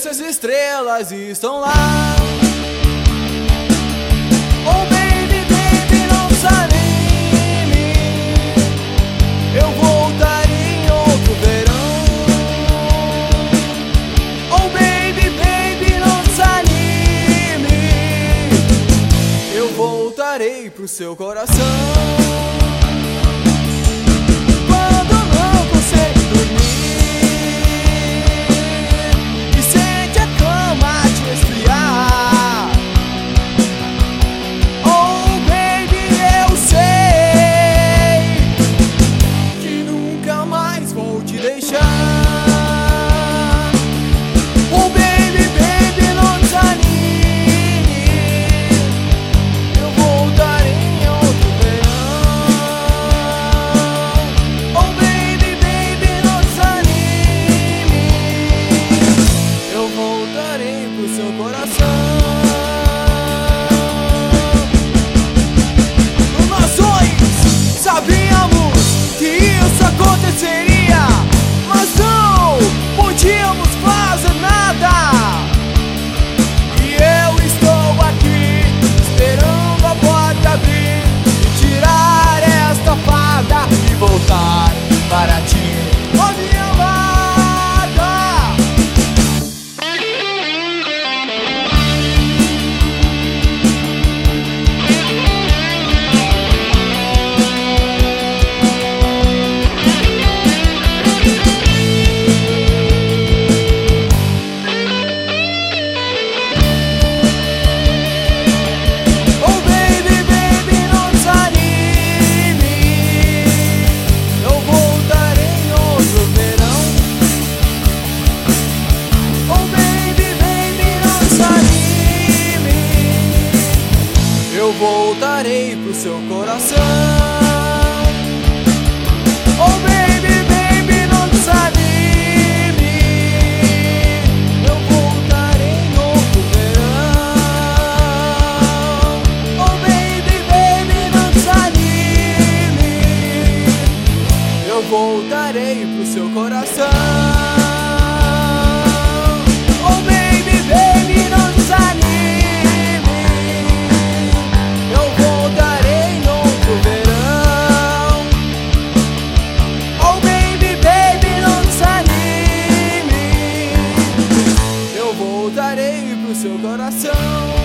se as estrelas estão lá. Oh baby, baby, não desanime, eu voltarei em outro verão. Oh baby, baby, não desanime, eu voltarei pro seu coração. Aconteceria, mas não podíamos fazer nada. E eu estou aqui esperando a porta abrir e tirar esta fada e voltar para ti, oh minha amada. Eu voltarei pro seu coração. Oh baby, baby, não desanime, eu voltarei em outro verão. Oh baby, baby, não desanime, eu voltarei pro seu coração. Voltarei pro seu coração.